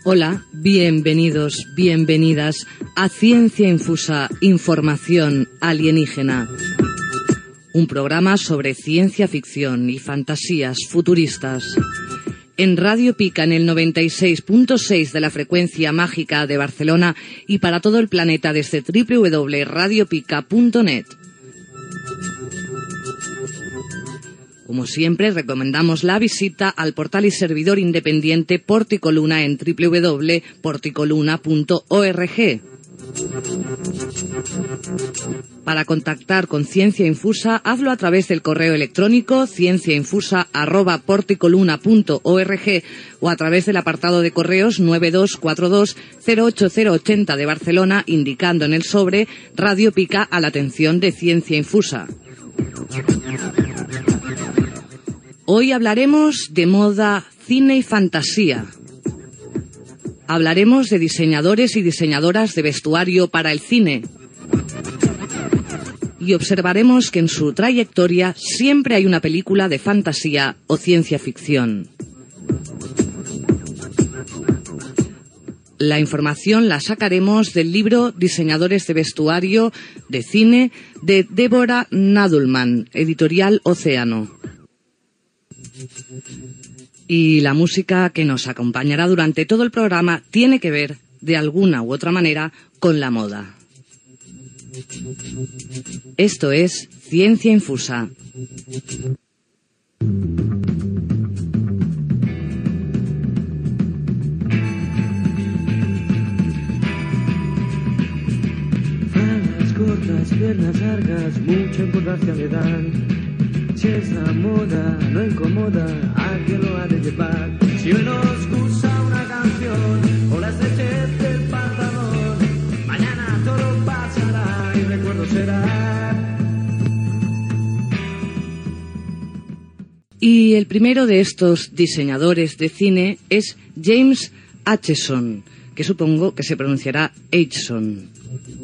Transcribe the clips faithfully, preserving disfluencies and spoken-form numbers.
Hola, bienvenidos, bienvenidas a Ciencia Infusa, Información Alienígena. Un programa sobre ciencia ficción y fantasías futuristas. En Radio Pica, en el noventa y seis punto seis de la frecuencia mágica de Barcelona y para todo el planeta desde doble u doble u doble u punto radio pica punto net. Como siempre, recomendamos la visita al portal y servidor independiente Porticoluna en doble u doble u doble u punto porticoluna punto org. Para contactar con Ciencia Infusa, hazlo a través del correo electrónico cienciainfusa arroba porticoluna punto org o a través del apartado de correos nueve dos cuatro dos cero ocho cero ocho cero de Barcelona, indicando en el sobre Radio Pica a la atención de Ciencia Infusa. Hoy hablaremos de moda, cine y fantasía. Hablaremos de diseñadores y diseñadoras de vestuario para el cine. Y observaremos que en su trayectoria siempre hay una película de fantasía o ciencia ficción. La información la sacaremos del libro Diseñadores de vestuario de cine de Deborah Nadelman, editorial Océano. Y la música que nos acompañará durante todo el programa tiene que ver, de alguna u otra manera, con la moda. Esto es Ciencia Infusa. Faldas cortas, piernas largas, mucha importancia le dan. Si es la moda, no incomoda, a quien lo ha de llevar. Si hoy nos gusta una canción o la estrechez del pantalón, mañana todo pasará y recuerdo será. Y el primero de estos diseñadores de cine es James Acheson, que supongo que se pronunciará Acheson.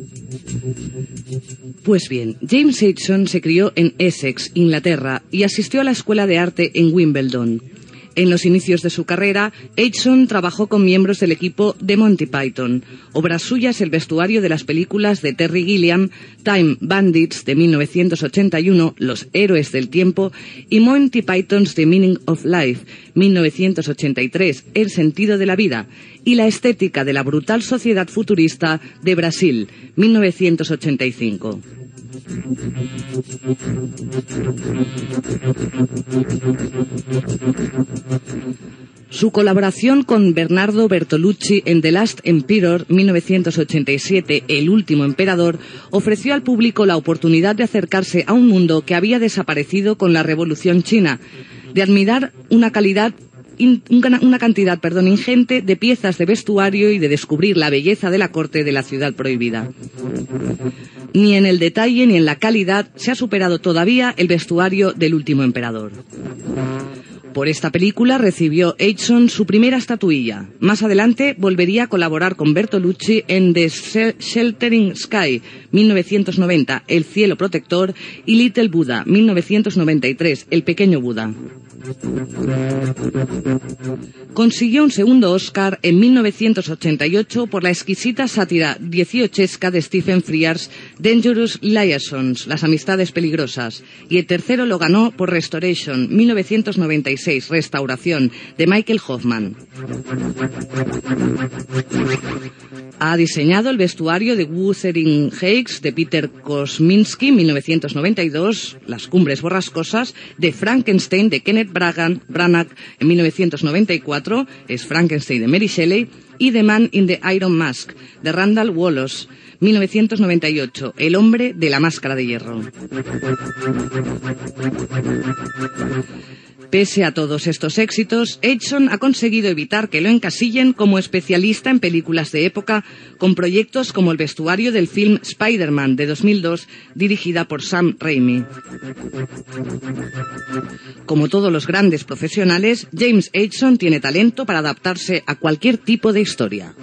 Pues bien, James Acheson se crió en Essex, Inglaterra, y asistió a la escuela de arte en Wimbledon. En los inicios de su carrera, Acheson trabajó con miembros del equipo de Monty Python. Obras suyas el vestuario de las películas de Terry Gilliam, Time Bandits de mil novecientos ochenta y uno, Los Héroes del Tiempo, y Monty Python's The Meaning of Life, mil novecientos ochenta y tres, El Sentido de la Vida, y la estética de la brutal sociedad futurista de Brasil, mil novecientos ochenta y cinco. Su colaboración con Bernardo Bertolucci en The Last Emperor, mil novecientos ochenta y siete, El Último Emperador, ofreció al público la oportunidad de acercarse a un mundo que había desaparecido con la Revolución China, de admirar una calidad una cantidad perdón, ingente de piezas de vestuario y de descubrir la belleza de la corte de la ciudad prohibida. Ni en el detalle ni en la calidad se ha superado todavía el vestuario del Último Emperador. Por esta película recibió Acheson su primera estatuilla. Más adelante volvería a colaborar con Bertolucci en The Sheltering Sky, mil novecientos noventa, El Cielo Protector, y Little Buddha, mil novecientos noventa y tres, El Pequeño Buda. Consiguió un segundo Oscar en mil novecientos ochenta y ocho por la exquisita sátira dieciochesca de Stephen Frears, Dangerous Liaisons, Las Amistades Peligrosas, y el tercero lo ganó por Restoration, mil novecientos noventa y seis, Restauración, de Michael Hoffman. Ha diseñado el vestuario de Wuthering Heights de Peter Kosminski, mil novecientos noventa y dos, Las Cumbres Borrascosas, de Frankenstein de Kenneth Bragan, Branagh en mil novecientos noventa y cuatro, es Frankenstein de Mary Shelley, y The Man in the Iron Mask de Randall Wallace, mil novecientos noventa y ocho, El hombre de la máscara de hierro. Pese a todos estos éxitos, Acheson ha conseguido evitar que lo encasillen como especialista en películas de época, con proyectos como el vestuario del film Spider-Man de dos mil dos, dirigida por Sam Raimi. Como todos los grandes profesionales, James Acheson tiene talento para adaptarse a cualquier tipo de historia.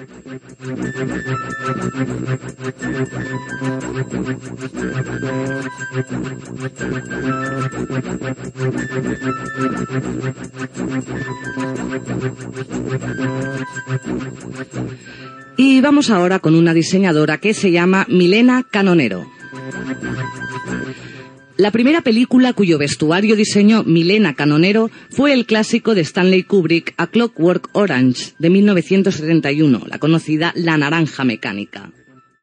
Y vamos ahora con una diseñadora que se llama Milena Canonero. La primera película cuyo vestuario diseñó Milena Canonero fue el clásico de Stanley Kubrick, A Clockwork Orange, de mil novecientos setenta y uno, la conocida La Naranja Mecánica.